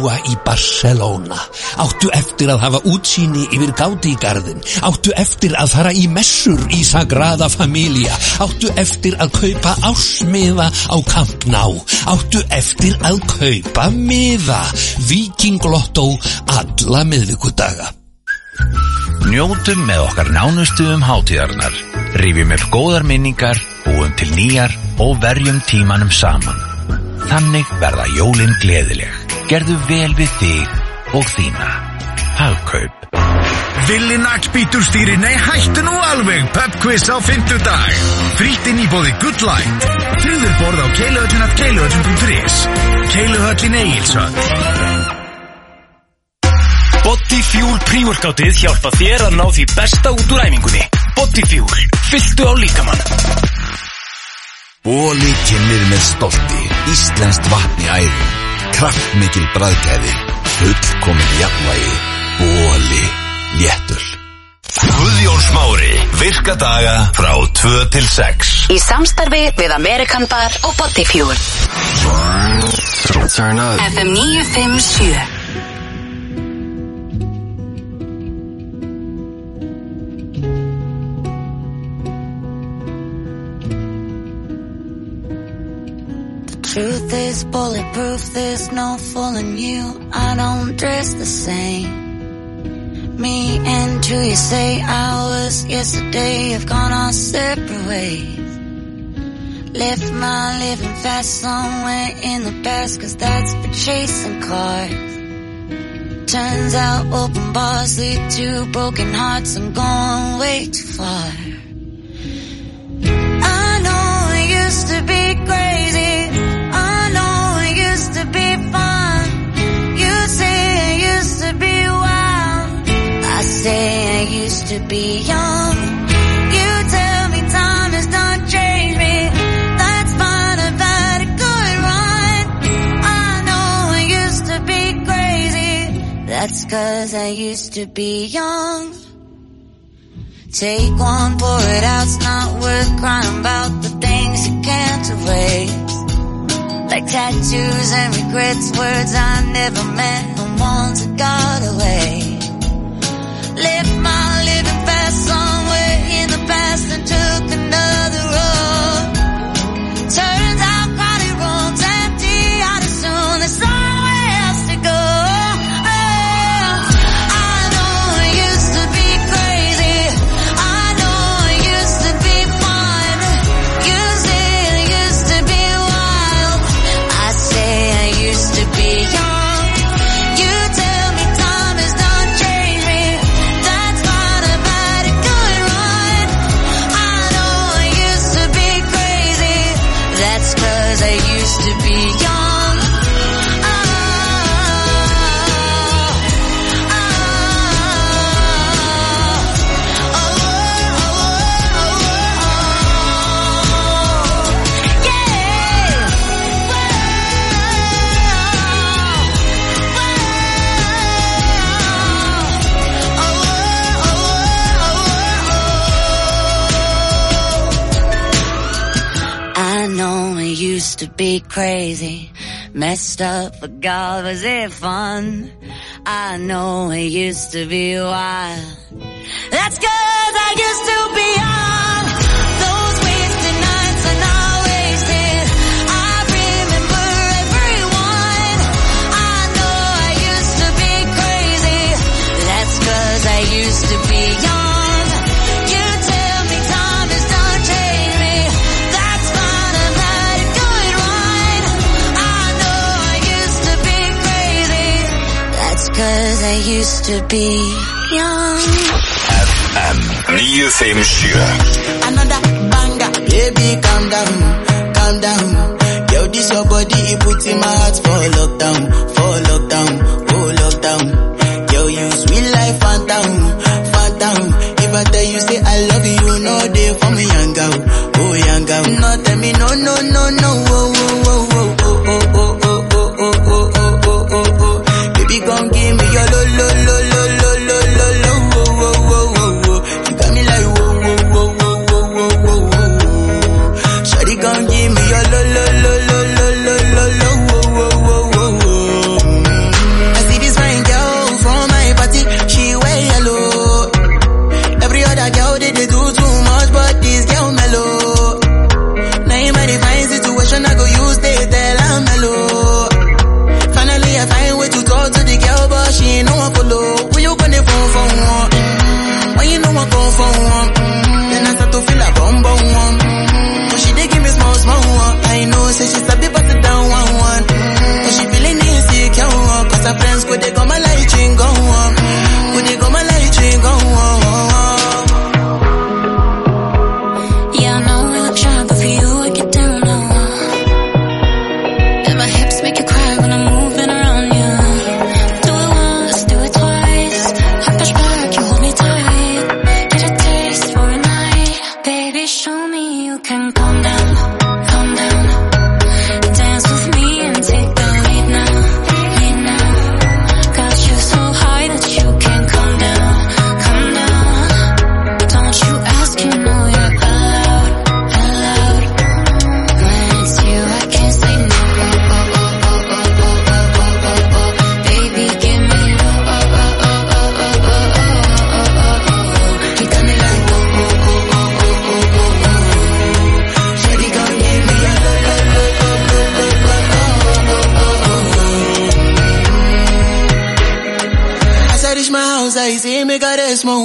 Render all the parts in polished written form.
búa í Barcelona? Áttu eftir að hafa útsýni yfir Gaudí-garðinn? Áttu eftir að fara í messur í Sagrada Familia? Áttu eftir að kaupa ársmiða á Camp Nou? Áttu eftir að kaupa miða? Víkinglotto alla miðvikudaga. Njótum með okkar nánustu hátíðarnar. Rifjum upp góðar minningar, búum til nýjar og verjum tímanum saman. Þannig verða jólin gleðileg. Gerðu vel við þig og þína. Hagkaup. Villi naglbítur stýri, nei hættu nú alveg. Pubquiz á 50dag. Frítt inn í boði Good Light. Tryggður borð á keiluhöllin.is. Keiluhöllin Egilshöll. Bodyfuel pre-workoutið hjálpa þér að ná því besta út úr æfingunni. Bodyfuel, fylltu á líkamann. Boli kynnir með stolti. Íslenskt vatn í æðum. Kraftmikil bragðgæði. Fullkomin jafnvægi. Boli léttul. Guðjón Smári, virkadaga frá 2 til 6. Í samstarfi við American Bar og Bodyfuel. FM 957. Truth is bulletproof, there's no fooling you. I don't dress the same. Me and you, you say hours yesterday have gone our separate ways. Left my living fast somewhere in the past, 'cause that's for chasing cars. Turns out open bars lead to broken hearts. I'm going way too far. I know it used to be crazy. To be fun. You say I used to be wild. I say I used to be young. You tell me time has not changed me. That's fine, I've had a good run. I know I used to be crazy. That's 'cause I used to be young. Take one, pour it out. It's not worth crying about the things you can't erase. Like tattoos and regrets, words I never meant, the ones that got away. Left my living fast somewhere in the past and took another road. Turns out crowded rooms empty out as soon. There's somewhere else to go. I know it used to be crazy. I know it used to be fun. You say it used to be wild. I say I used to be young. You tell me time has not changed me. That's fine, I've had a good run. I know I used to be crazy. That's 'cause I used to be young. I know it used to be crazy, messed up, but God, was it fun? I know it used to be wild. That's 'cause I used to be young. Those wasted nights are not wasted. I remember everyone. I know I used to be crazy. That's 'cause I used to be young. You tell me time has not changed me. That's fine, I've had a good run. I know I used to be crazy. That's 'cause I used to be young. FM 957. Another banger, baby, calm down, calm down. Yo, this your body, it puts in my heart for lockdown, oh lockdown. Yo, you sweet life, phantom, phantom. If I tell you say I love you, you know they for me, young girl, oh young girl. No, tell me no, no, no, no, oh, oh, oh, oh, oh, oh, oh, oh, oh, oh, oh, oh, oh, oh. Baby, gon' give me your lo, lo, lo, lo, lo, lo, lo, lo, oh, oh, oh, oh, oh. You got me like whoa, whoa, whoa, whoa, whoa, whoa, whoa, whoa. Shawty gon' give me your lo, lo, lo, lo, lo, lo, lo, lo, oh, oh, oh, oh, oh. outside, say make her rest more.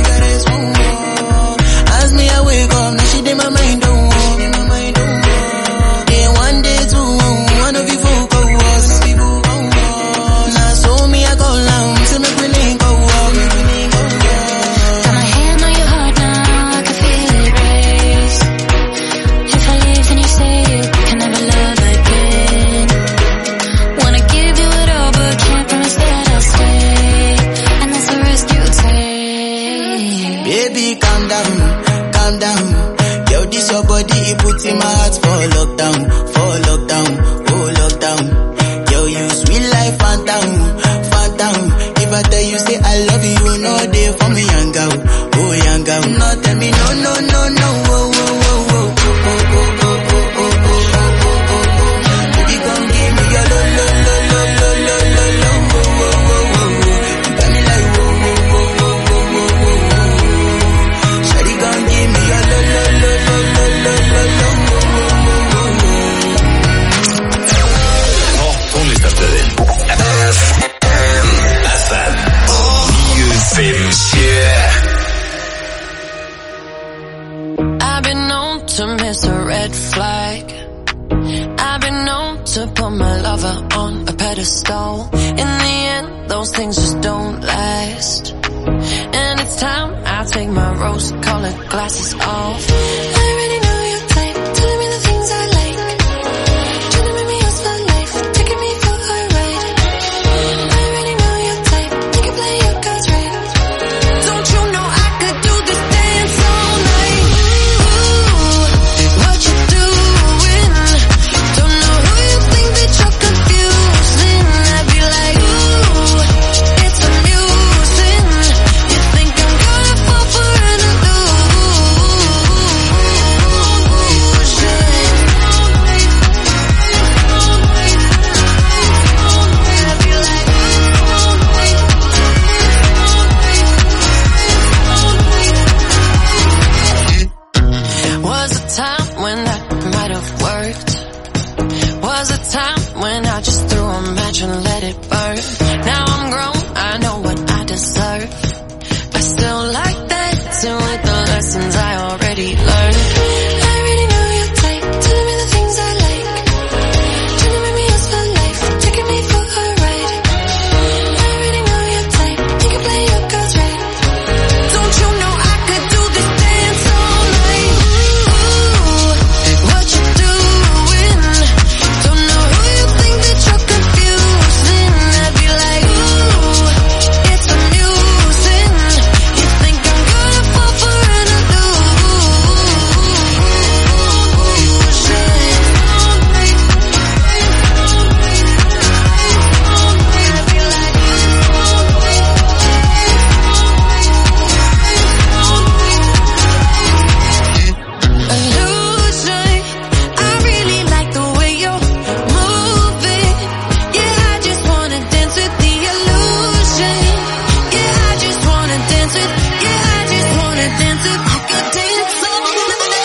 As me I wake up, now she dey my mind don't walk. Day one, day two, one of you focus. Now so me I call now, say make we link up. Got my hand on your heart now, I can feel it race. If I leave then you say you can never love again. Wanna give you it all but can't promise that I'll stay. And that's the risk you take. Baby calm down. Yo, this your body, it puts in my heart for lockdown, oh lockdown. Yo, you sweet life, phantom. If I tell you say I love you, you know they for me, young girl. No, tell me no, Baby, come give me your lo. You got me like Shawty, come give me your lo. Tónlistarstöðin FM 957. I've been known to miss a red flag. I've been known to put my lover on a pedestal. In the end, those things just don't last. And it's time I take my rose-colored glasses off. I already know your type, telling me the things I like. Trying to make me yours for life, taking me for a ride. I already know your type, you can play your cards right. Don't you know I could do this dance all night? Ooh, what you doing? Don't know who you think that you're confusing. I'd be like, ooh, it's amusing. You think I'm gonna fall for an Was a time when that might have worked. Was a time when I just threw a match and let it burn. Now I'm grown, I know what I deserve. I still like dancing with the lessons I already learned. I already know your type, telling me the things I like. Trying to make me yours for life, taking me for a ride. I already know your type, you can play your cards right. Don't you know I could do this dance all night? Ooh, what you doing? Don't know who you think that you're confusing. I'd be like, ooh, it's amusing. You think I'm gonna fall for an illusion. I really like the way you're moving. Yeah, I just wanna dance with the illusion. Yeah, I just wanna dance with. Yeah, I just wanna dance with. I could dance all night.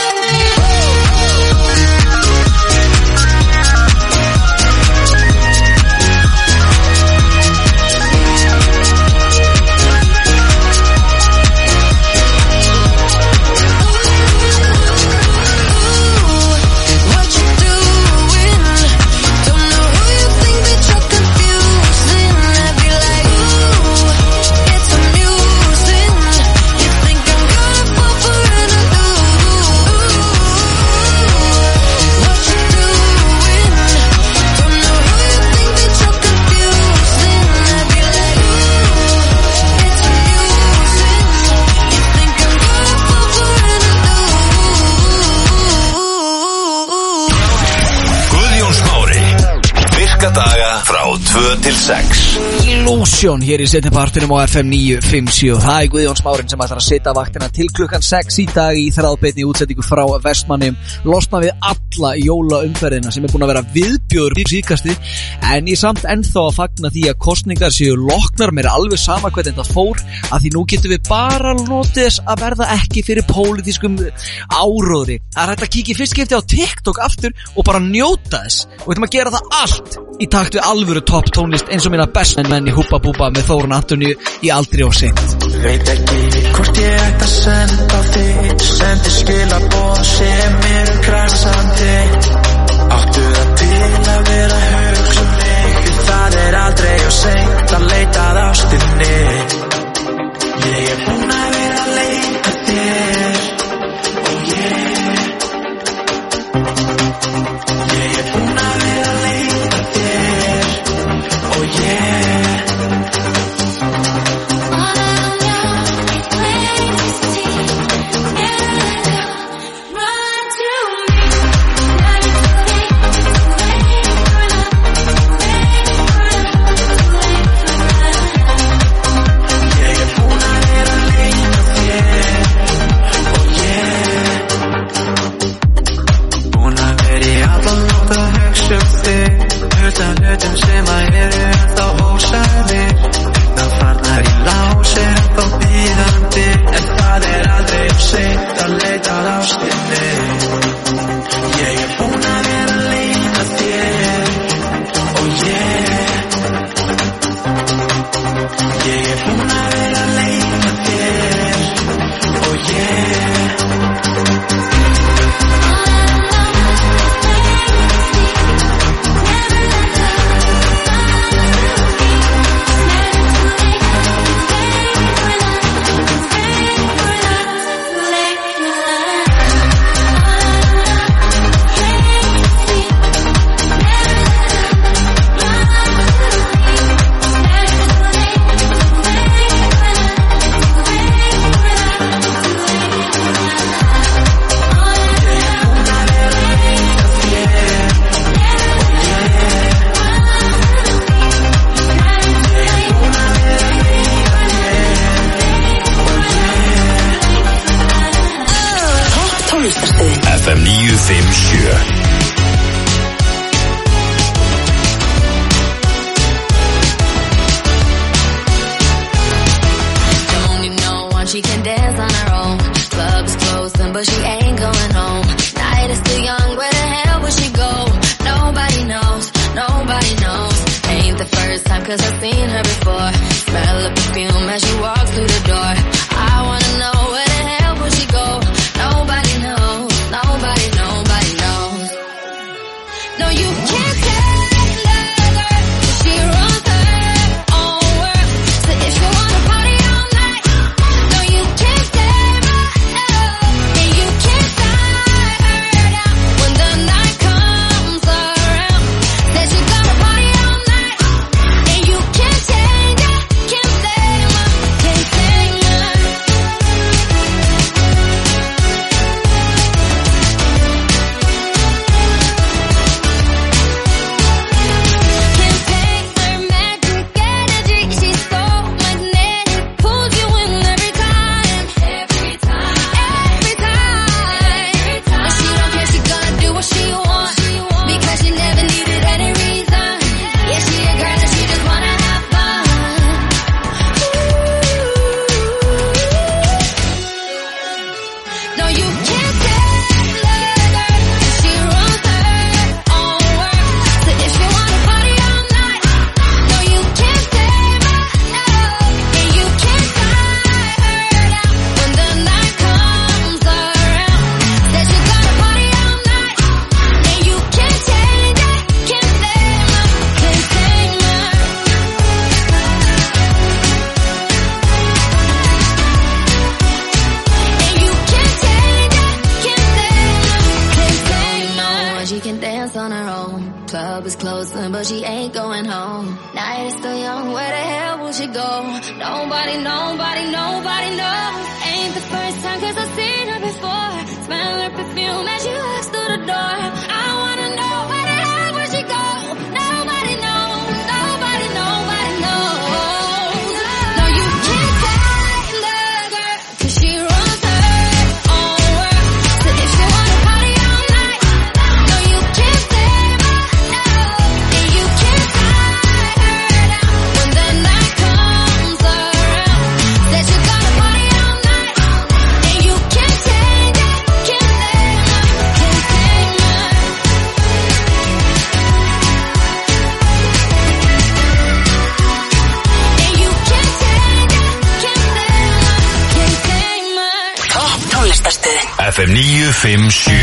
What you doing? Don't know who you think that you're confusing. I'd be like, ooh, it's amusing. You think I'm gonna fall for an What you doing? Don't know who you think that you're confusing. I'd be like, ooh, it's amusing. You think I'm gonna fall for an Guðjón Smári. Virka daga frá 2 til 6. Illusion hér í seinni partinum á FM 957. Það er Guðjón Smárinn sem ætlar að sitja vaktina til klukkan 6 í dag í þráðbeinni útsendingu frá Vestmannum, losna við alla jólaumferðina sem er búin að vera viðbjóður í síðkasti, en ég samt ennþá að fagna því að kosningar séu loknar. Mér er alveg sama hvernig þetta fór, að því nú getum við bara notið þess að verða ekki fyrir pólitískum áróðri. Það er hægt að kíkja í fyrst skipti á TikTok aftur og bara njóta þess, og við ætlum að gera það allt í takt við alvöru topp tónlist eins og mína bestu menn í Húbba Búbba með Þórunn Antoníu í Aldrei of seint. Veit ekki hvort ég ætti að senda þig, sendi skilaboð sem eru krassandi. Áttu það til að vera að hugsa mig, því það aldrei of seint að leita að ástinni. Ég búinn að vera að leita þér, oh yeah. Ég búinn að vera að leita þér, oh yeah. Hlutum sem að eru ennþá ósagðir, það farnar í lás ennþá bíðandi, en það aldrei of seint að leita að ástinni. Ég búinn að vera að leita þér, oh yeah. Ég búinn að vera að leita þér, oh yeah. FM 957. She can dance on her own. Club is closing, but she ain't going home. Night is still young, where the hell would she go? Nobody knows, nobody knows. Ain't the first time, cause I've seen her before. Smell the perfume as she walks through the door. I wanna know where the hell would she go? Nobody knows, nobody knows. No, you can't tell her, she runs her own world. So if you wanna party all night, no, you can't save her, no. And you can't tie her down when the night comes around. Said she gonna party all night, and you can't change her, can't save her, can't save her. Club is closing, but she ain't going home. Night is still young, where the hell will she go? Nobody knows. Ain't the first time, cause I've seen her before. Smell her perfume as she walks through the door. I wanna know where the hell will she go? Nobody knows. No, you can't find the girl, cause she runs her own world. So if you wanna party all night, no, you can't save her, no. And you can't tie her down when the night comes around. Said you gotta party all night, and you FM 957.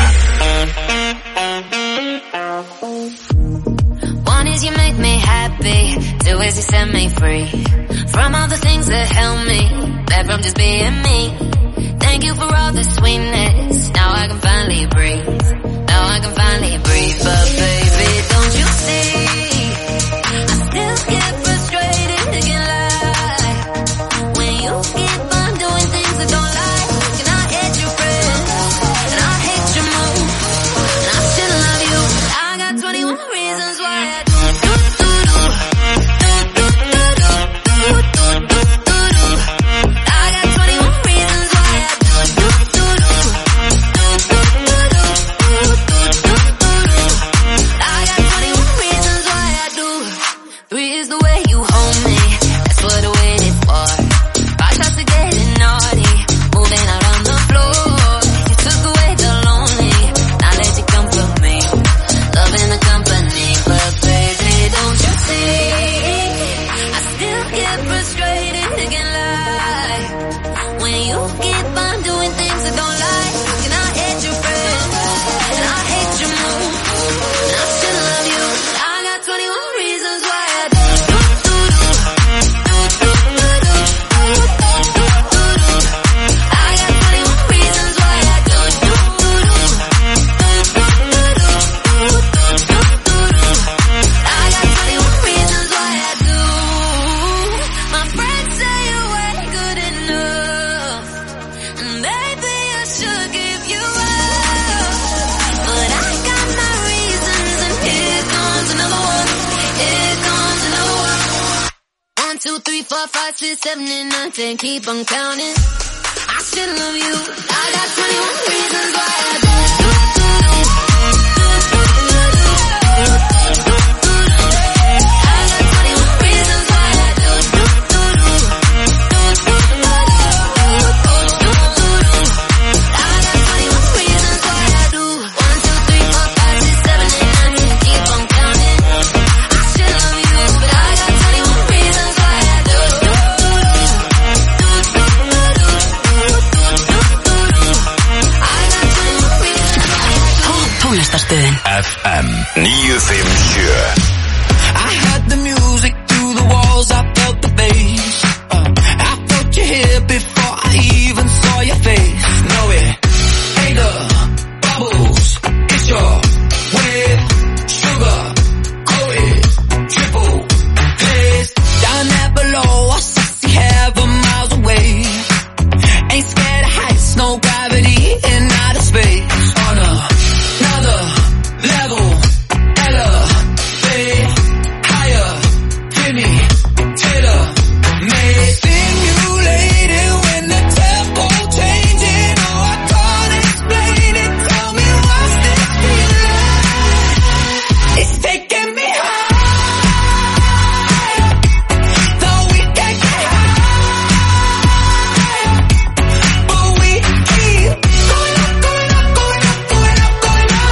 One is you make me happy, two is you set me free from all the things that help me, back from just being me. Thank you for all the sweetness, now I can finally breathe, now I can finally breathe. But baby, don't you see, I still get frustrated, can't lie, when you keep on doing things I don't like. And I hate your friends, and I hate your move, and I still love you. I got 21 reasons why I do. Keep on counting. I still love you. I got 21 reasons why I do. FM 957. I heard the music through the walls, I felt the bass. I felt you here before I even saw your face. No, it ain't the bubbles, it's your wave. Sugar, coated, triple glazed. Down there below, I see heaven miles away. Ain't scared of heights, no gravity in outer space. On another level, elevate higher, Jimmy Taylor made stimulated when the tempo changing. Oh, I can't explain it. Tell me what's this feeling? It's taking me high, though we can't get high, but we keep going up, going up, going up, going up, going up.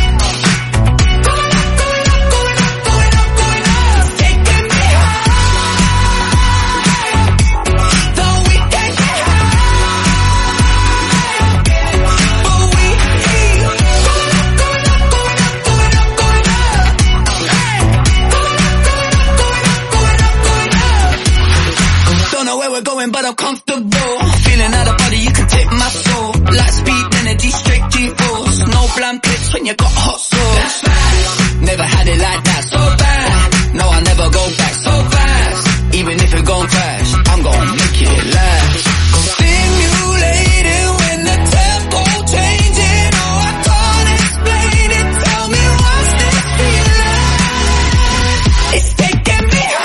But I'm comfortable, feeling out of body, you can take my soul. Light speed, energy, straight G-force. No blank clicks when you got hot sauce. That's fast, never had it like that, so bad. No, I'll never go back so fast. Even if it gon' crash, I'm gon' make it last. Stimulated when the tempo changing. Oh, I can't explain it. Tell me what's this feeling? It's taking me high.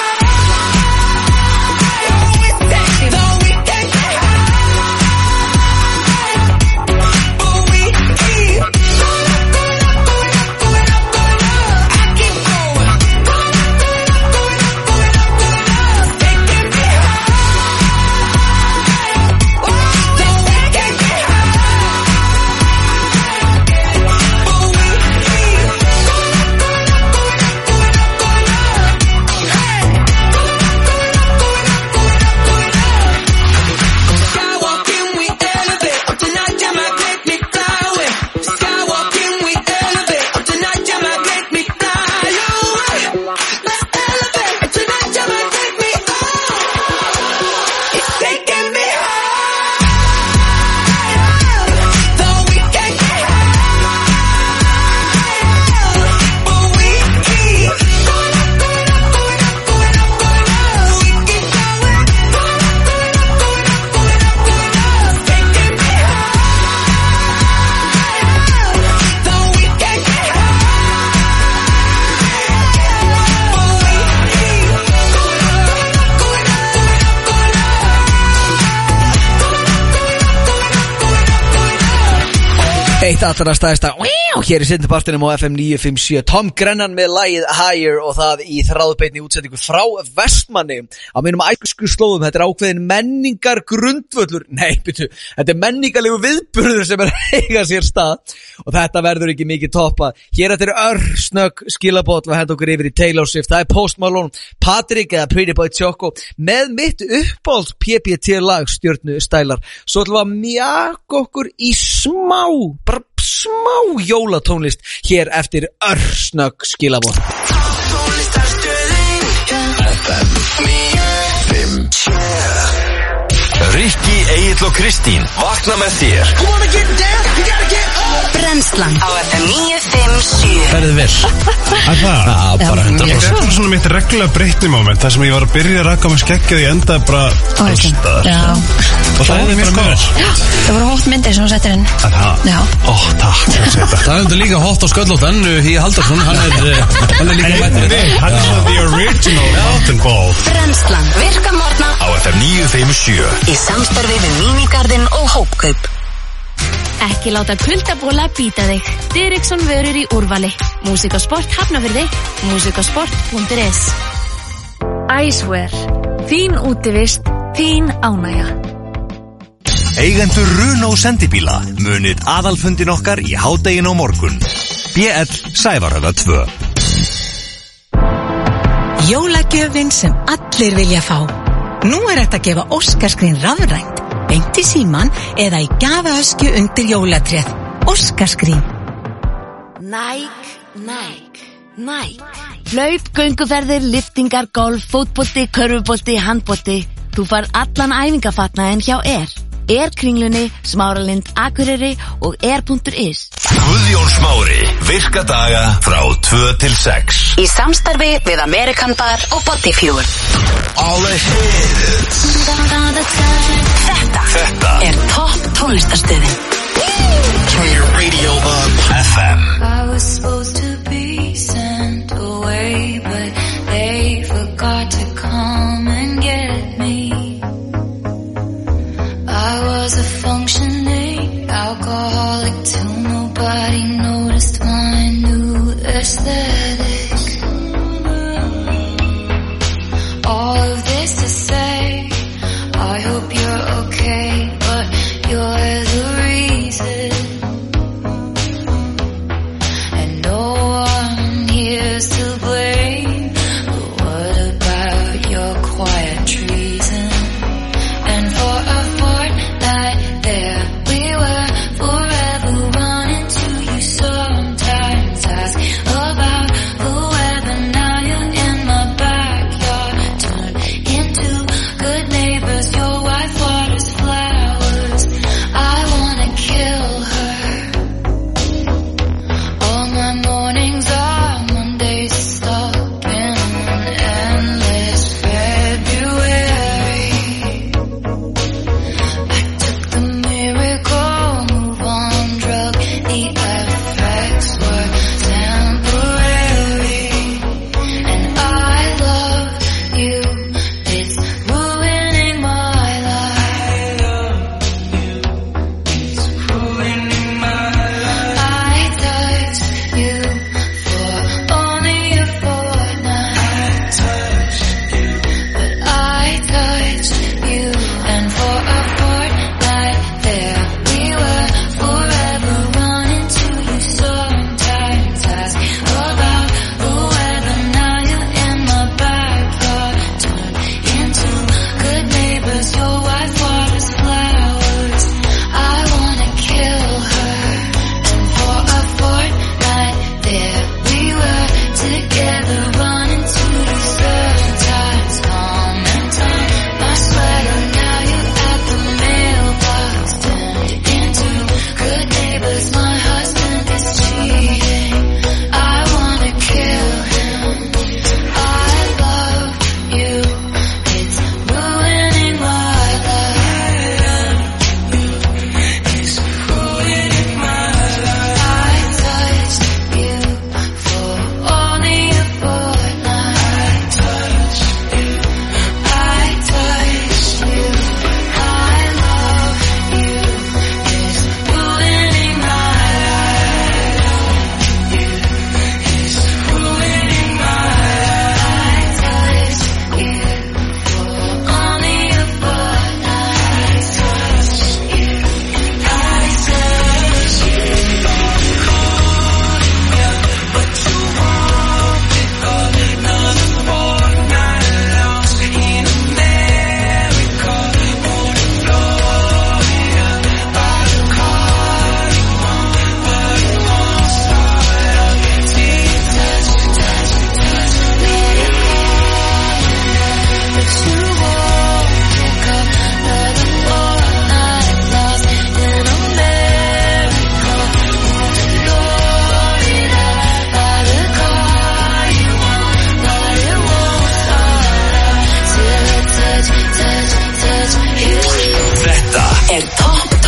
Going up, going up, going up, going up, going up. I keep going. Eitt allra stæðista hér í seinnipartinum á FM 957 Tom Grennan með lagið Higher og það í þráðbeinni útsendingu frá Vestmanni á mínum æsku slóðum. Þetta ákveðin menningar grundvöllur þetta menningarlegu viðburður sem eiga sér stað og þetta verður ekki mikið toppa. Hér þetta örsnögg skilabót við henda okkur yfir í Taylor Swift. Það Post Malone, Patrick eða Pretty Boy Choco með mitt uppáhalds PPT lag Stjörnu stælar. Svo ætlum við að mjaka okkur í smá jólatónlist hér eftir örsnögg skilabót. Rikki, Egill og Kristín vakna með þér. Brennslan á FM 957. Ferðu vel? Það bara 100%. Það er svona mitt reglulega breytni moment þar sem ég var að byrja að raka með skeggið í enda bara allstaðar. Og það er mér sko. Það voru hótt myndir sem þú settir inn. Já. Takk. Það er líka hótt á sköllóttan Hí Haldarsson, hann er líka mættur. Hann er svona the original mountain ball. Brennslan virka morgna Á FM 957 í samstarfi við Minigarden og Hópkaup. Ekki láta kuldabóla býta þig. Diriksson vörur í úrvali. Músík og sport Hafnarfirði. Músíkosport.is. Icewear. Þín útivist, þín ánægja. Eigendur Runó sendibíla munið aðalfundin okkar í hádeginu á morgun. BL Sævarhöfða 2. Jólagjöfin sem allir vilja fá. Nú hægt að gefa Óskarsgrín rafrænt, beint í síman eða í gjafaöskju undir jólatréð. Óskarsgrín. Nike. Hlaup, gönguferðir, liftingar, golf, fótbolti, körfubolti, handbolti. Þú fær allan æfingafatnaðinn hjá Kringlunni, Smáralind, Akureyri og Air.is. Guðjón Smári, virka daga frá 2 til 6. Í samstarfi við American Bar og Bodyfuel. All the hits. Þetta er topp tónlistarstöðin. Turn your radio up. FM. I was supposed to be sent away, but they forgot to come and get me. I was a functioning alcoholic till nobody noticed my new aesthetic. All of this to say, I hope you're okay, but you're the reason. And no one here's to blame, but what about your quiet treason? And for a fortnight there we were, forever running to you. Sometimes ask about the weather. Now you're in my backyard, turned into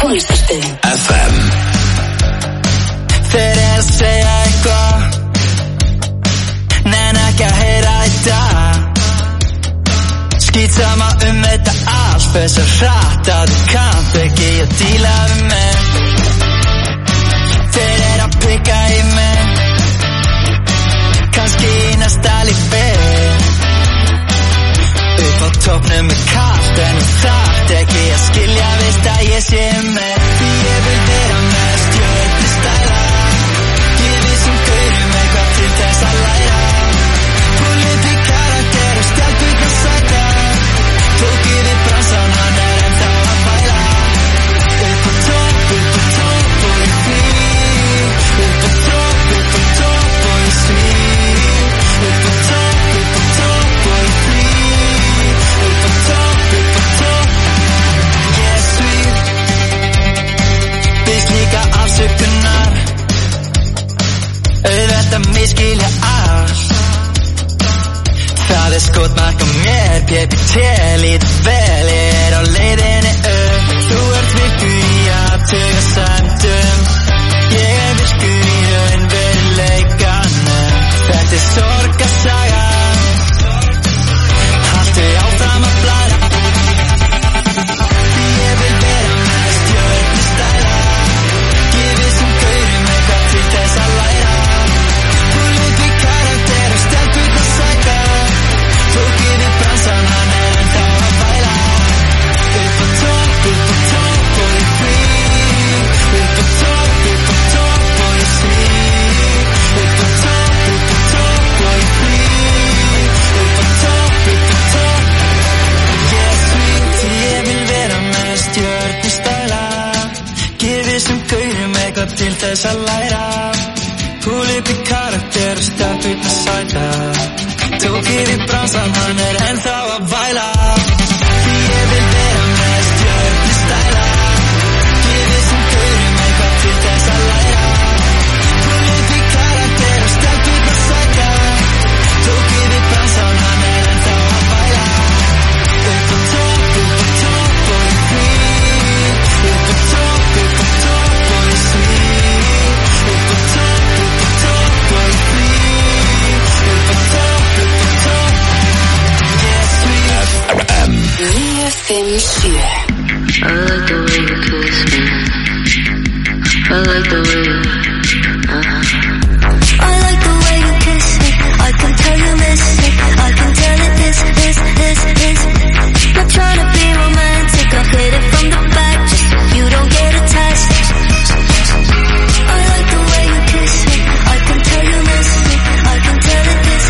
tónlistarstöðin FM. Þeir að segja eitthvað, nenn ekki að heyra þetta. Skýt sama þetta allt, þess að hratt að þú kannt ekki að díla mig. Þeir að pikka í mig, kannski í næsta lífi. Upp á toppnum kalt, en þú þarft ekki að skilja, veist að ég sé með. Því ég vil vera með stjörnustæla, gefið sem gaurum eitthvað til þess að læra. Púlið í karakter og stelpurnar sæta, tók yfir bransan, hann ennþá að bæla. Upp á topp og ég flýg, upp á topp og ég svíg. Upp á topp og ég flýg, upp á topp, ég svíg. Byrst líka afsökunar, auðvitað miskilja allt. Það skotmark á mér, PPT, lítið vel, ég á leiðinni upp. Þú ert virkur í að tuga sæmdum, ég virkur í raunveruleikanum. Þetta sorgarsaga, haltu áfram að blæra. Ég vil vera með stjörnustæla, gefið sem gaurum eitthvað til þess að læra. Púlið í karakter og stelpurnar sæta, tók yfir bransan, hann ennþá að bæla. Upp á topp og ég flýg, upp á topp og ég svíg. Upp á topp og ég flýg, upp á topp, ég svíg. Því ég vil vera með stjörnustæla, gefið sem gaurum eitthvað til þess að læra. Púlið í karakter og stelpurnar sæta, tók yfir bransan, hann ennþá að bæla. Því ég vil vera með stjörnustæla, gefið sem gaurum eitthvað til þess að læra. Púlið í karakter og stelpurnar sæta, tók yfir bransan, hann ennþá að bæla. Upp á topp og ég flýg, upp á topp og ég svíg. Upp á topp og ég flýg, upp á topp, ég svíg. FM 957 I like the way you kiss me, I like the way you I like the way you kiss me, I can tell you miss me, I can tell it this. Not trying to be romantic, I'll hit it from the back just so you don't get attached. I like the way you kiss me, I can tell you miss me, I can tell it this.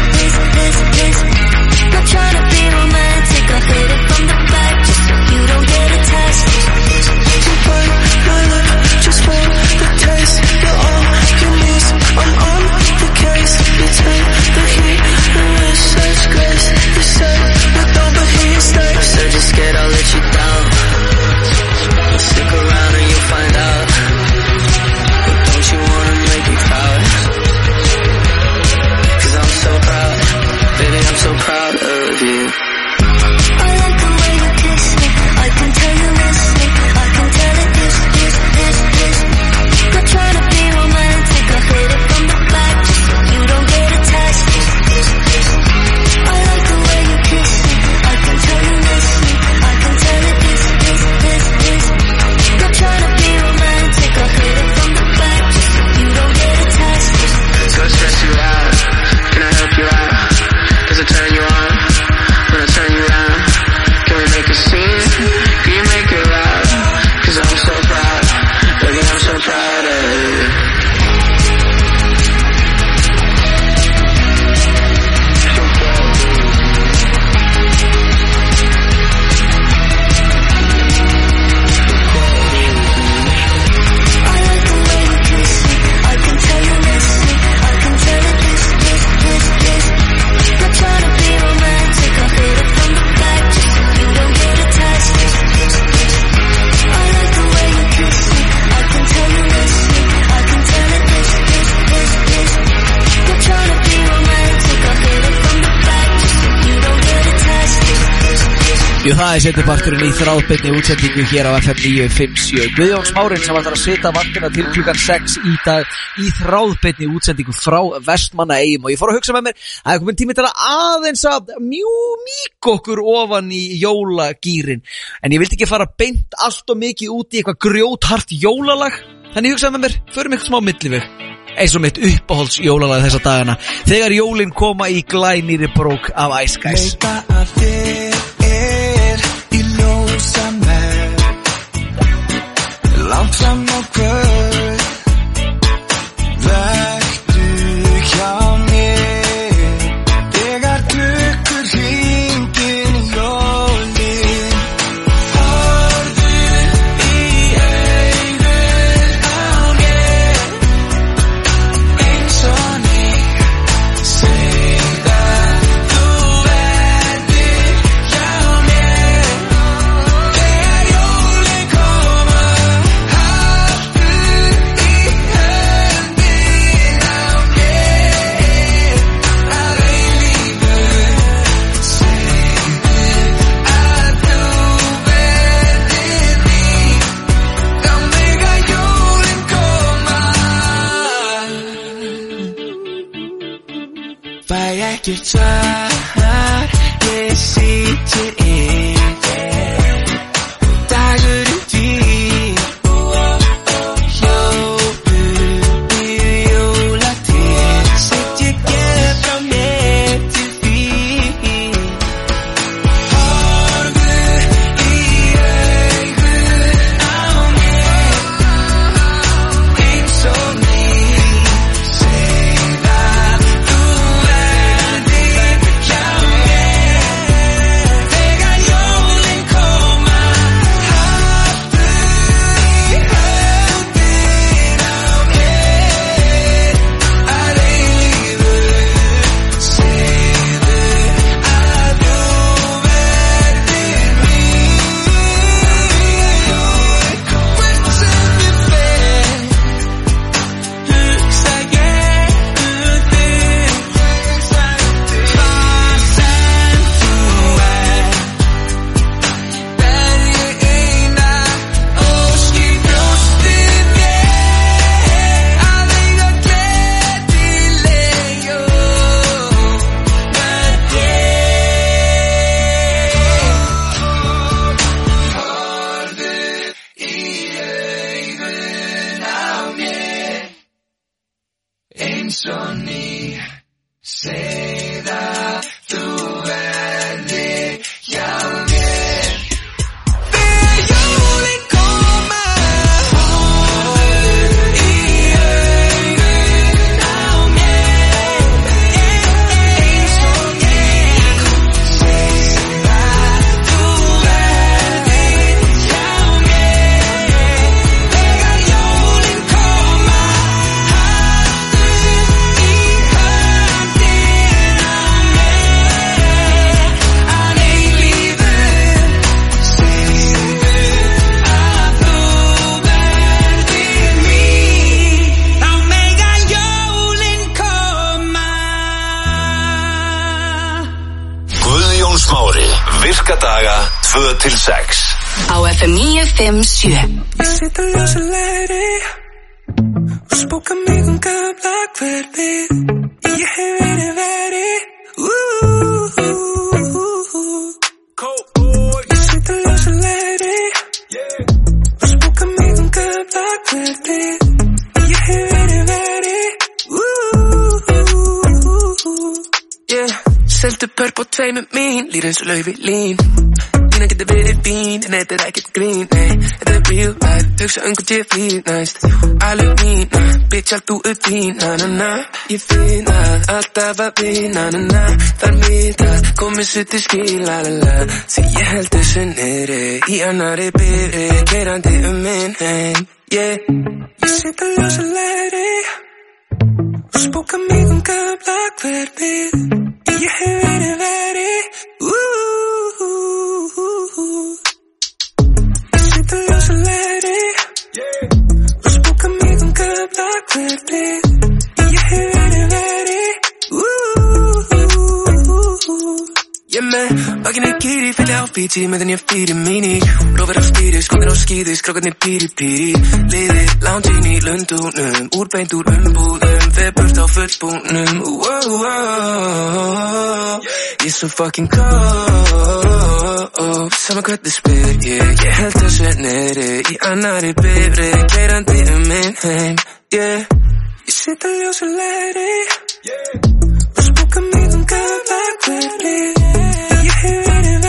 Not trying to be romantic, I'll hit it from the back just so you don't get attached. You bite my lip just for the taste, you're Jú, það seinniparturinn í þráðbeinni útsendingu hér á FM 957. Guðjón Smárinn sem ætlar að sitja vaktina til klukkan 6 í dag í þráðbeinni útsendingu frá Vestmannaeyjum. Og ég fór að hugsa með mér að það er komin tími til að aðeins að mjúk okkur ofan í jólagýrin. En ég vildi ekki fara beint allt og mikið út í eitthvað grjóthart jólalag. Þannig ég hugsaði með mér, förum eitthvað smá milliveg. Eins og mitt uppáhalds jólalag þessa dagana. Þegar jólin koma í glænýri brók af Ice Guys. Langt fram á kvöld Vertu hjá mér Þegar klukkur hringin í jólin Horfðu í augun á mér Eins og nýr Segð að þú verður hjá mér Þegar jólin koma Fæ ekkert svar, ég sitja inn Dagurinn dvín Hljópu í jólatréð Set ég gef frá mér til þín Horfðu í augun á mér Eins og nýr Segð að þú verður hjá mér Þegar jólin koma Haltu í höndin á mér Að eilífu Segðu að þú verður mín Hvert sem ég fer Hugsa ég þig Hvar sem þú Ber ég eina ósk í brjósti mér Að eiga gleðileg jól með þér Horfðu í augun á mér Eins og nýr Segð að þú verður hjá mér Þegar jólin koma Horfðu í augun á mér Eins og nýr Segð að þú verður hjá mér Þegar jólin koma Haltu í höndin á mér Að eilífu Segðu að þú verður mín Þá mega jólin koma Guðjón Smári, virka daga 2-6 Á FM 957. Ég sit og ljósa læri Og spóka mig gamla hverfið Ég hef verið Ég sit og ljósa læri Og spóka mig gamla hverfið Ég hef verið Seldu pörp og tveimur mín Lýr eins og laufi lín Lína getur verið fín En þetta ekkert grín Nei, þetta real life Hugsa hvort ég fínast Alveg mína Bitch, allt þú fín Na-na-na Ég finn að alltaf að vinna Na-na Þar mitt að komið svo til skil La-la-la Því ég held þessu niðri Í annari byrri Keirandi minn heim Yeah Ég sitt að ljósa læri Og spóka mig gamla hverfið Ég hef verið Ég sitt að ljósa læri Og spóka mig gamla hverfið Ég hef verið Ég með bakinn ekki píri, fylli á Fiji meðan ég fyrir míní. Rófur á stýri, skotin á skíði, skrókarnir píri. Liði, loungin í Lundúnum, úrbeint úr umbúðum, feburt á fullbúnum. Ég svo fucking cold, sama hvað þið spyr, ég held þessu niðri í annari bifri, keyrandi minn heim, yeah. Ég sitt að ljósa leiri, og spúka mig gamla hverfi. Ég hef verið,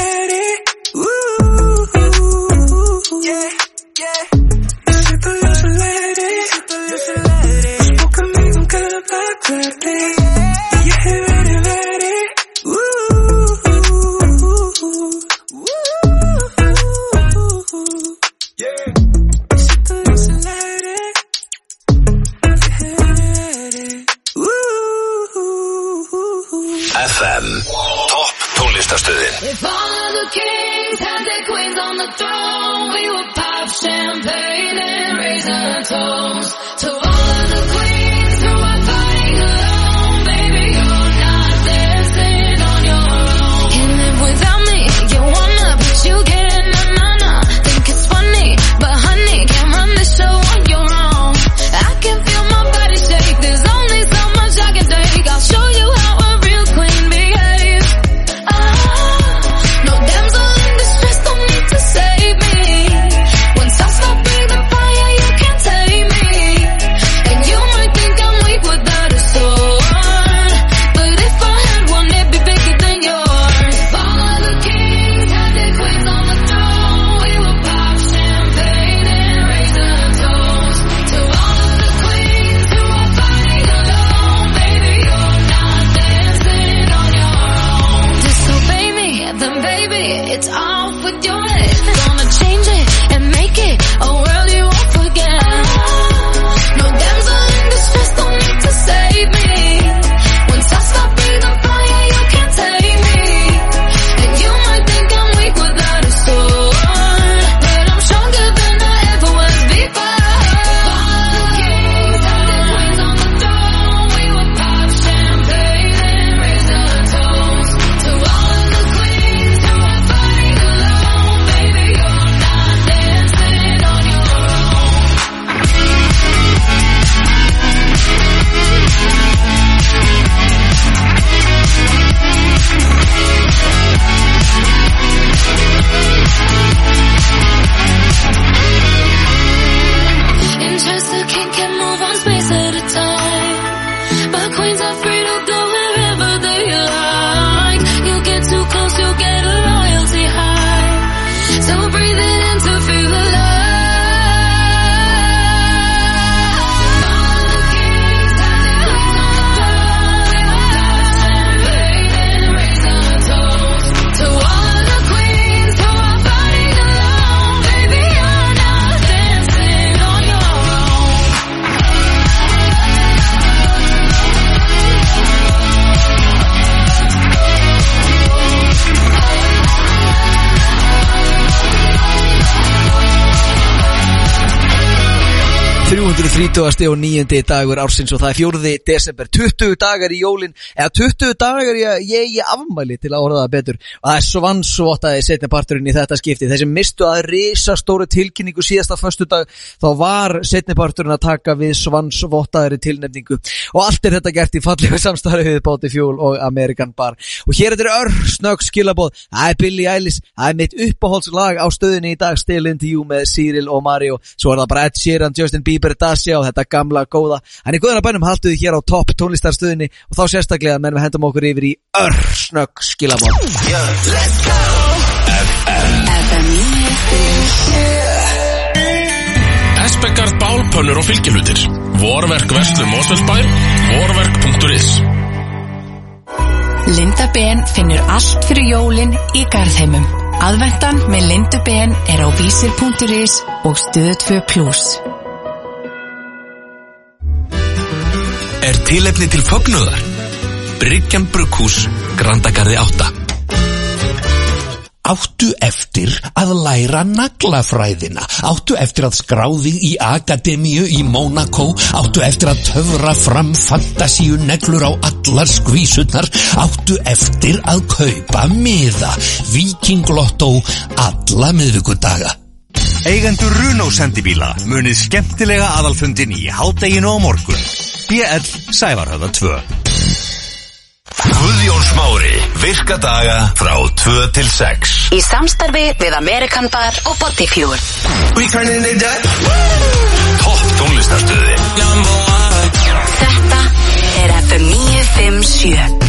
yeah. Ég sitt að ljósa leiri, og spúka mig gamla hverfi. Ég hef verið, FM, topp tónlistarstöðin. If all of the kings had their queens on the throne, we would pop champagne and raise our toast to all of the queens who are fighting alone. Baby, you're not dancing on your own. Can't live without me, you wanna, but you can't, na. Think it's funny, but honey, can't run the show on your own. I can feel my body shake, there's only so much I can take. I'll show you how a real queen behaves. No damsel in distress, don't need to save me. Once I stop breathing fire, you can't take me. And you might think I'm weak without a sword, but if I had one, it'd be bigger than yours. If all of the kings had their queens on the throne, we would pop champagne and raise a toast to all of the queens who are fighting alone. Baby, you're not dancing on your own. Disobey me, then baby, it's off with your head. Gonna change it and make it a world you won't forget. No damsel in distress, don't need to save me. Once I stop breathing fire, you can't take me. And you might think I'm weak without a sword, but I'm stronger than I ever was before. All the kings had their queens on the throne, we would pop champagne and raise a toast to all of the queens who are fighting alone. Baby, you're not dancing on your own. In just a king can move one space at a time, but queens are free to go wherever they like. You get too close, you'll get a loyalty high, so breathe it in to feel alive. All the kings had their queens on the throne, we would pop champagne and raise a toast to all of the queens who are fighting alone. Baby, you're not dancing on your own. og 9. dagur ársins og það er 4. desember, 20 dagar í jólin, eða 20 dagar ég afmæli til að orða það betur, og það er svansvottaði seinni parturinn í þetta skipti. Þessi mistu að risastóru tilkynningu síðasta föstudag, þá var seinni parturinn að taka við svansvottaðri tilnefningu, og allt er þetta gert í fallegu samstarfi við Bóti Fuel og American Bar. Og hér er snögg skilaboð, það er Billie Eilish, það er mitt uppáhaldslag á stöðinni í dag, Still Into You með Cyril og Mario, svo er það bara Ed Sheeran, Justin Bieber, Dasha og þetta gamla góða. En í guðana bænum haldu þið hér á topp tónlistarstöðinni og þá sérstaklega menn við hendum okkur yfir í snögg skilaboð. Let's go! FM 95. Espekard bálpönnur og fylgihlutir. Vorverk Verslum Mosfellsbær, vorverk.is. Linda Ben finnur allt fyrir jólin í Garðheimum. Aðventan með Lindu Ben er á vísir.is og Stöð 2+. Er tilefni til fögnuðar? Bryggjan Brugghús, Grandagarði 8. Áttu eftir að læra naglafræðina? Áttu eftir að skráði í akademíu í Monaco? Áttu eftir að töfra fram fantasíu neglur á allar skvísurnar? Áttu eftir að kaupa miða? Víkinglotto alla miðvikudaga. Eigendur Runó sendibíla munið skemmtilega aðalfundin í hádeginu á morgun. BL Sævarhöfða 2. Guðjón Smári, virka daga frá 2 til 6. Í samstarfi við American Bar og Body Fuel. Topp tónlistarstöði. Þetta er FM 957.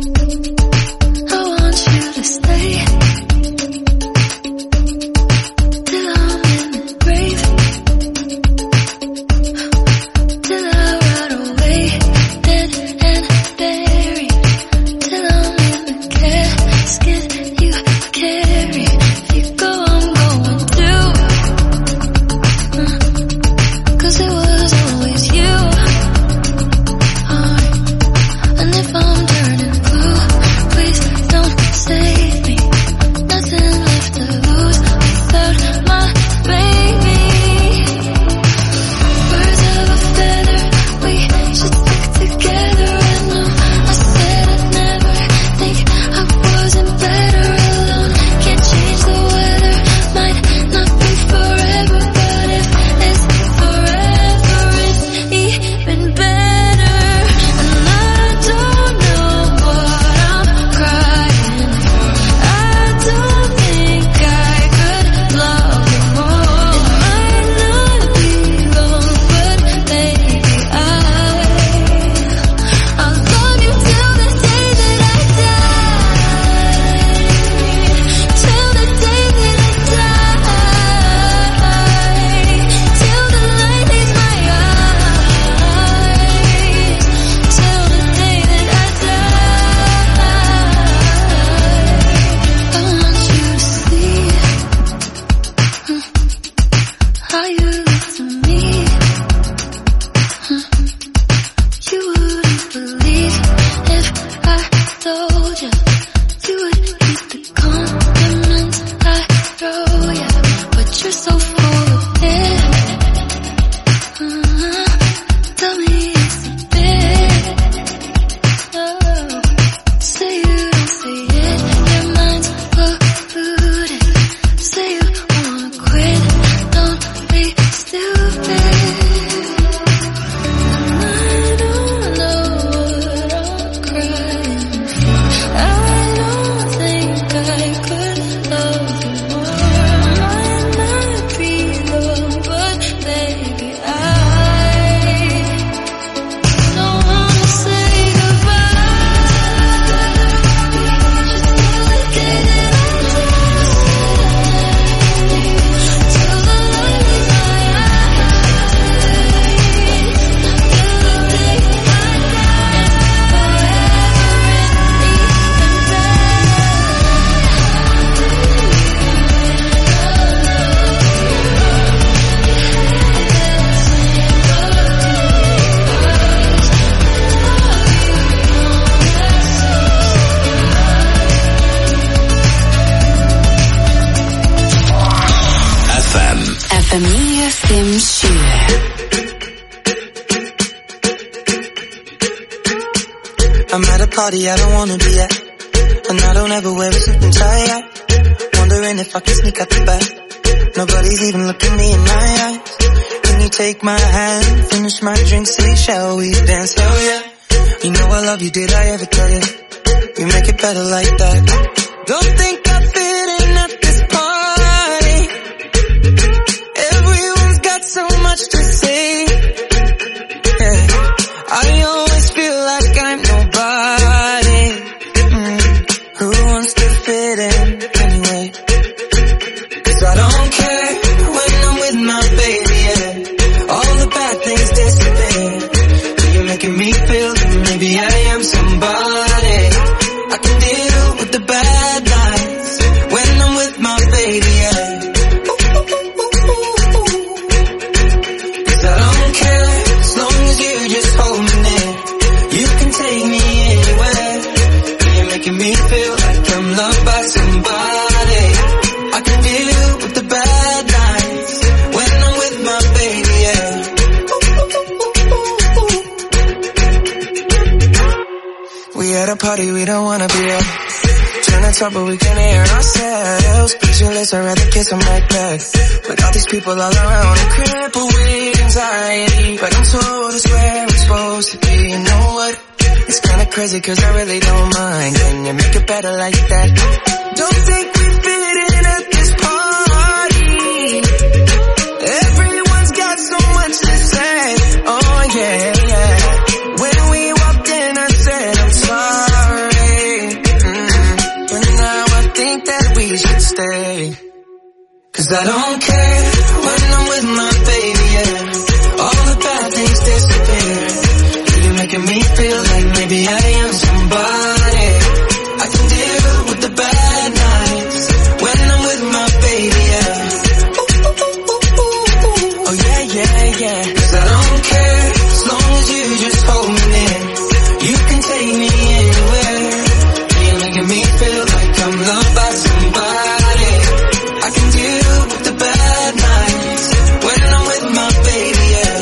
I'm at a party I don't wanna be at, and I don't ever wear a suit and tie. Wondering if I can sneak out the back. Nobody's even looking me in my eyes. Can you take my hand, finish my drink, say shall we dance? Hell yeah. You know I love you, did I ever tell you? You make it better like that. Don't think I fit in at this party. Everyone's got so much to say. Yeah. I always feel like I'm nobody. Who wants to fit in anyway? 'Cause I don't care when I'm with my baby, yeah. All the bad things disappear. You're making me feel that maybe I am somebody. I can deal with the bad nights. party we don't wanna be at. Trying to talk but we can't hear ourselves. Pictureless, I'd rather kiss them right back. With all these people all around, I'm crippled with anxiety. But I'm told it's where I'm supposed to be. You know what? It's kinda crazy cause I really don't mind. Can you make it better like that? Don't think we fit in at this party. Everyone's got so much to say. Oh yeah, yeah. When we walked in I said I'm sorry. But now I think that we should stay. Cause I don't care when I'm with my baby, yeah. All the bad things disappear. You're making me feel like maybe I am somebody. I can deal with the bad nights when I'm with my baby, yeah. Oh yeah, yeah, yeah. Cause I don't care as long as you just hold me near. You can take me anywhere. You're making me feel like I'm loved by somebody. I can deal with the bad nights when I'm with my baby, yeah.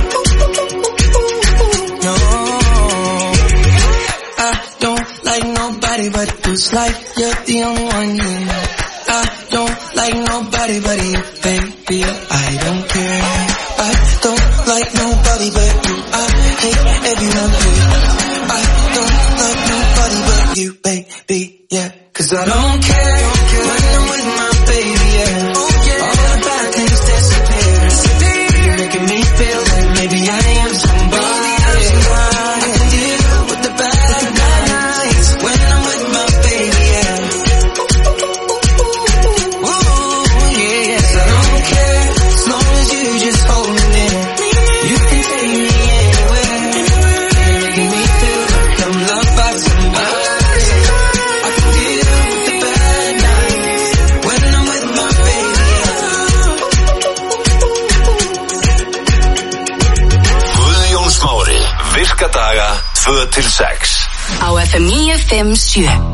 No, I don't like nobody but you. It's like you're the only one here. I don't like nobody but you, baby. I don't care. I don't like nobody but you. I hate everyone here. I don't like nobody but you, baby, yeah. Cause I don't care when I'm with my baby, yeah. All the bad things disappear. You're making me feel like maybe I am somebody. I can deal with the bad nights when I'm with my baby, yeah. Ooh, yeah, yes, I don't care as long as you just hold me near. You can take me anywhere. You're making me feel like I'm loved by somebody. I can deal with the bad nights when I'm with my baby, Guðjón Smári, virka daga 2-6 Á FM 957.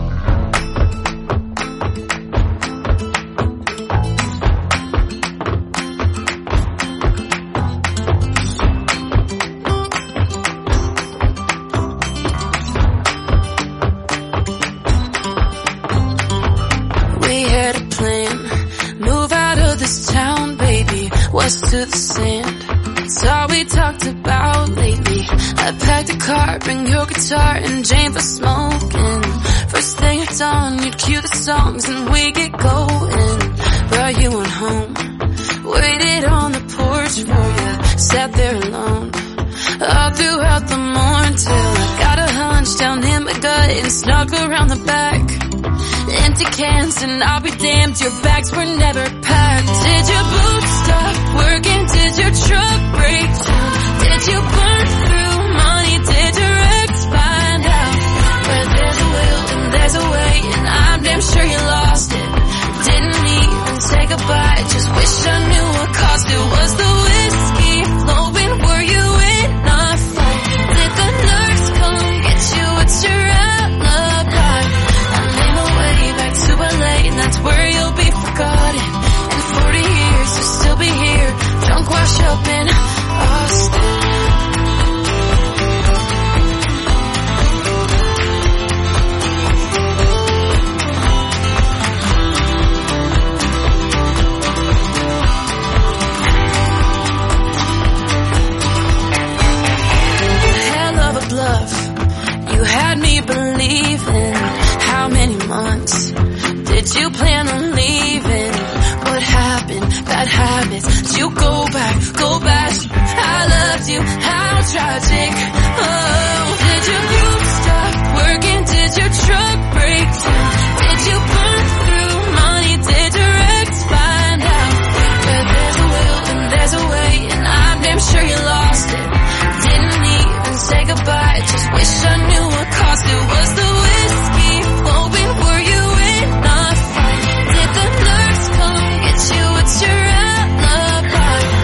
We had a plan, move out of this town, baby, west to the sand. It's all we talked about lately. I packed a car, bring your guitar and Jane for smoking. First thing at dawn, you'd cue the songs and we get going. Brought you on home, waited on the porch for you, sat there alone. All throughout the morning till I got a hunch down in my gut and snuck around the back. Empty cans and I'll be damned, your bags were never packed. Did your boots stop working? Did your truck break down? Did you burn through money? Did your ex find out? Where there's a will and there's a way, and I'm damn sure you lost it. Didn't even say goodbye, just wish I knew what cost it. Was the whiskey flowing? Were you in a fight? Did the nurse come get you? What's your alibi? I made my way back to LA, and that's where you'll be forgotten. In 40 years you'll still be here, drunk, washed up in Austin. Hell of a bluff, you had me believing. How many months did you plan on leaving? What happened? Bad habits. Did you go back? I loved you. How tragic. Oh, did your group stop working? Did your truck break down? Did you burn through money? Did your ex find out? Where there's a will and there's a way, and I'm damn sure you lost it. Didn't even say goodbye, just wish I knew what cost it. Was the whiskey flowing? Were you in a fight? Did the nurse come get you? What's your alibi?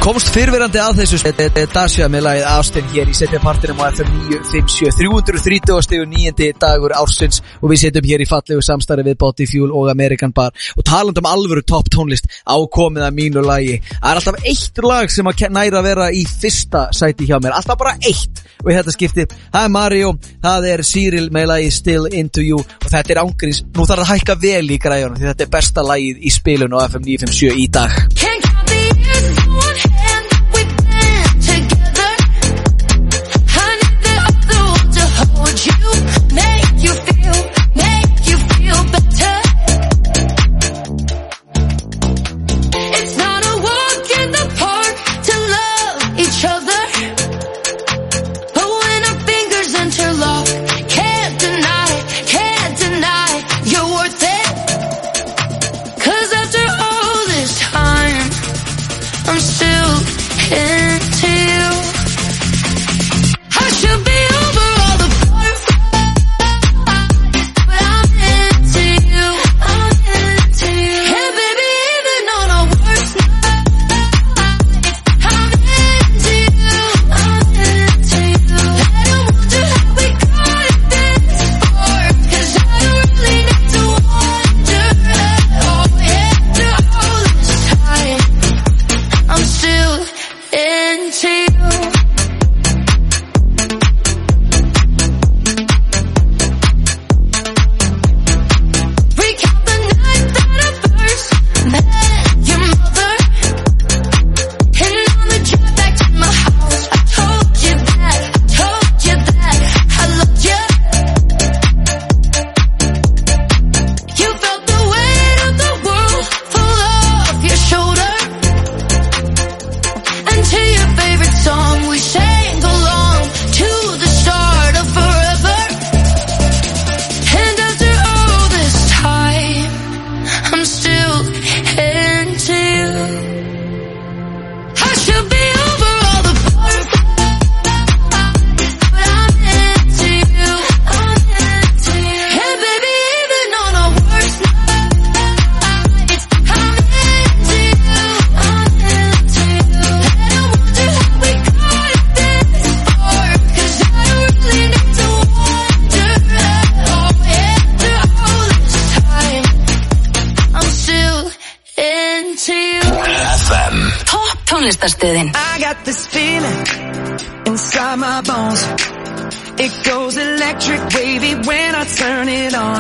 komst fyrrverandi að þessu Dasha með lagið Austin hér í setja partinum á FM 957 339. dagur ársins og við setjum hér í fallegu samstarfi við Body Fuel og American Bar og talandum alvöru topp tónlist ákomið að mínu lagi. Það er alltaf eitt lag sem að næra að vera í fyrsta sæti hjá mér, alltaf bara eitt og í þetta skipti, það er Mario, það er Cyril með lagið Still Into You og þetta er ángríns, nú þarf það að hækka vel í græjunum því þetta er besta lagið í spilun á FM 957 í dag. I got this feeling inside my bones. It goes electric wavy when I turn it on.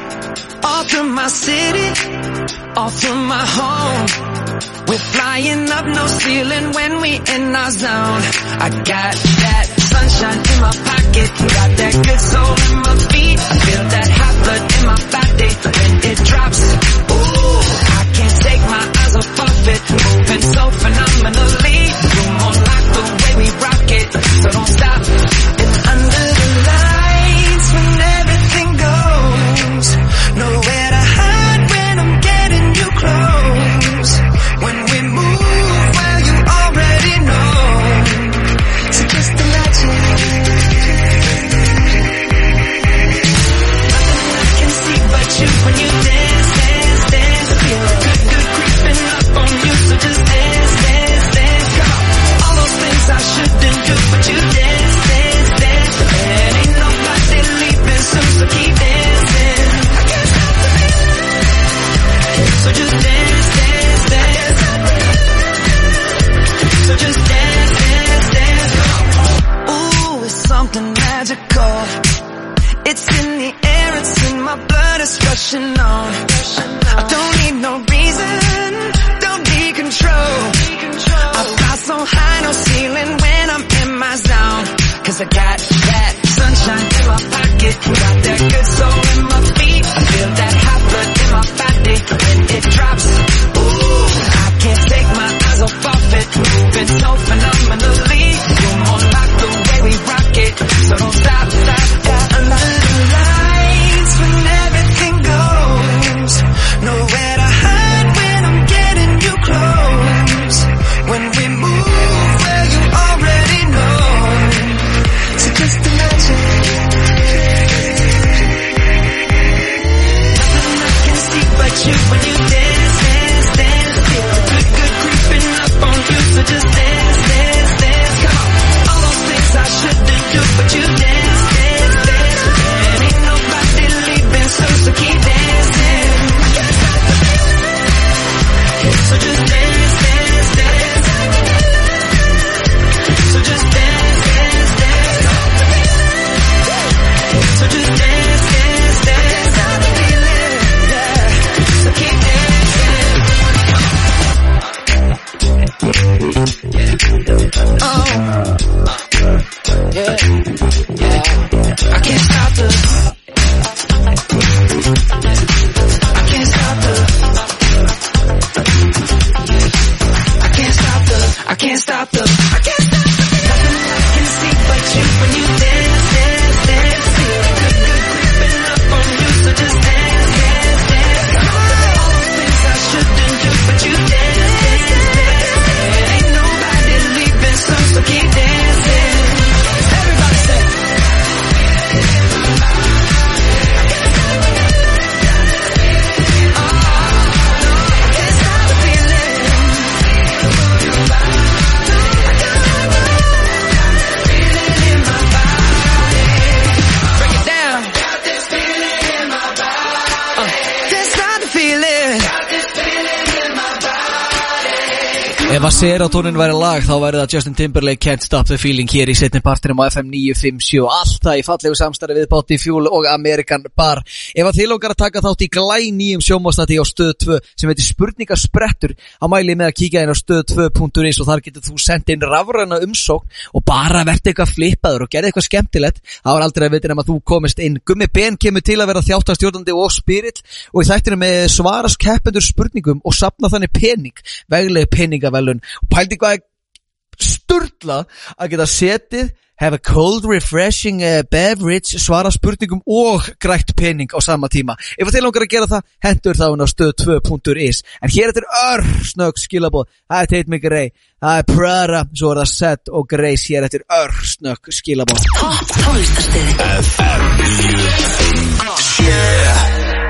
All through my city, all through my home. We're flying up, no ceiling when we in our zone. I got that sunshine in my pocket, got that good soul in my feet. I feel that hot blood in my body when it drops. Ooh, I can't take my eyes off of it, moving so phenomenally. You're more like the way we rock it, so don't stop. It's under the lights when everything goes. Nowhere to hide when I'm getting you close. When we move, well you already know. So just imagine. Nothing I can see but you when you dance, dance, dance. Feel good, good creeping up on you, so just dance, dance, dance. Come on. All those things I shouldn't do, but you dance, dance, dance. And ain't nobody leaving soon, so keep dancing. I can't stop the feeling. So just dance, dance, dance. So just dance, dance, dance. Ooh, it's something magical. It's in the air, it's in my blood, it's rushing on. I don't need no reason, don't need control. I fly so high, no ceiling when I'm in my zone. Cause I got that sunshine in my pocket, got that good soul in my feet. I feel that hot blood in my body when it drops. Ooh, I can't take my eyes off of it, moving so phenomenally. You're more like the way we rock it, so don't stop, stop, stop. Under the lights when everything goes. Nowhere to hide when I'm getting you close. When we move, well you already know. So just imagine. Nothing I can see but you when you dance, dance, dance. Feel good, good creeping up on you, so just dance. Ef að serotonin væri lag þá væri það Justin Timberlake Can't Stop the Feeling hér í seinni partinum á FM 957 alltaf í fallegu samstarfi við Body Fuel og American Bar. Ef að þið langar að taka þátt í glænýjum sjónvarpsþætti á Stöð 2 sem heitir Spurningasprettur á mæli með að kíkja inn á stöð2.is og þar getur þú sendt inn rafræna umsókn og bara verði eitthvað flippaður og gerði eitthvað skemmtilegt. Það var aldrei að vita nema þú komist inn. Gummi Ben kemur til að vera þáttastjórnandi og spyrill og í þættinu með svaras keppendur spurningum og safna þannig pening, vegleg peningavelun og pældi hvað sturla að geta setið have a cold refreshing beverage, svara spurningum og grætt pening á sama tíma. Ef þið langar að gera það, hendur þá inn á stöð2.is. En hér er örsnögg skilaboð. Það er Tate McRae, það er Prada, svo er það Seth og Grace. Hér er örsnögg skilaboð. Topp tónlistarstöð FM 957.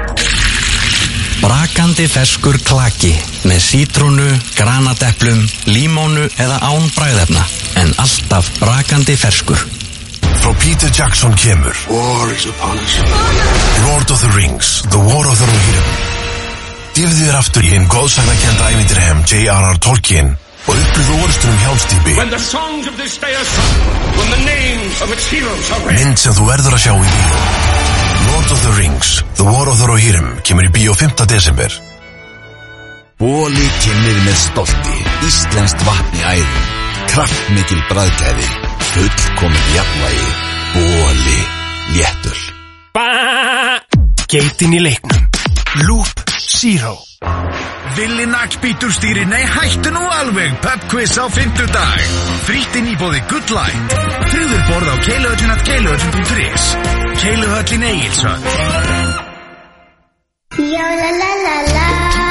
Brakandi ferskur klaki með sítrónu, granateplum, límónu eða án bragðefna, en alltaf brakandi ferskur. Frá Peter Jackson kemur War is upon us. Lord of the Rings, The War of the Rohirrim. Dýfðu þér aftur í hinn góðsagnakennda ævintýraheim J.R.R. Tolkien og upplifðu orðstunum Hjálmstípi. When the songs of this day are sung, when the names of its heroes are read. Mynd sem þú verður að sjá í bíó. Lord of the Rings, The War of the Rohirrim kemur í bíó 5. desember. Bóli kynnir með stolti íslenskt vatn í æðum, kraftmikil bragðgæði, fullkomið jafnvægi. Bóli léttöl. Geitin í leiknum. Loop Zero. Villi Naglbítur stýri, nei hættu nú alveg, pubquiz á 5. dag. Frítt inn í boði Good Light. Tryggður borð á keiluhöllin.is. Keiluhöllin Egilshöll. Já la la la la.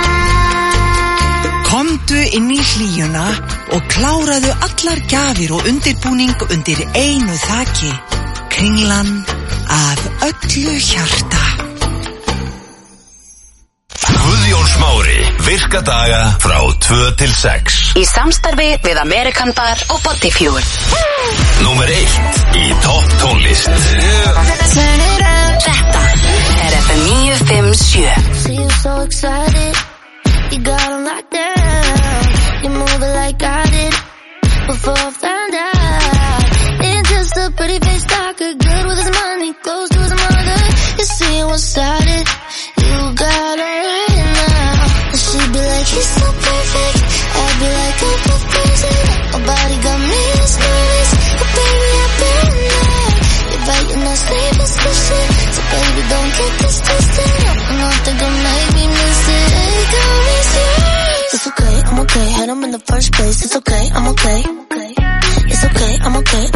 Komdu inn í hlýjuna og kláraðu allar gjafir og undirbúning undir einu þaki. Kringlan af öllu hjarta. Guðjón Smári, virka daga frá 2 til 6. Í samstarfi við American Bar og Body Fuel. Númer 1 í topp tónlist. Þetta er FM 957. See you so excited, you got on locked down. You move it like I did before I found out. It's just a pretty face talker, good with his money, close to his mother. You see one-sided, you got her right now. And she'd be like, he's so perfect, I'd be like, I'm so crazy. My body got me nervous, but baby I've been there. You're fighting that same position, so baby don't get this twisted. I don't think I'll make me miss it. Hey, girl, it's yours. It's okay, I'm okay, had him in the first place. It's okay, I'm okay. It's okay, I'm okay,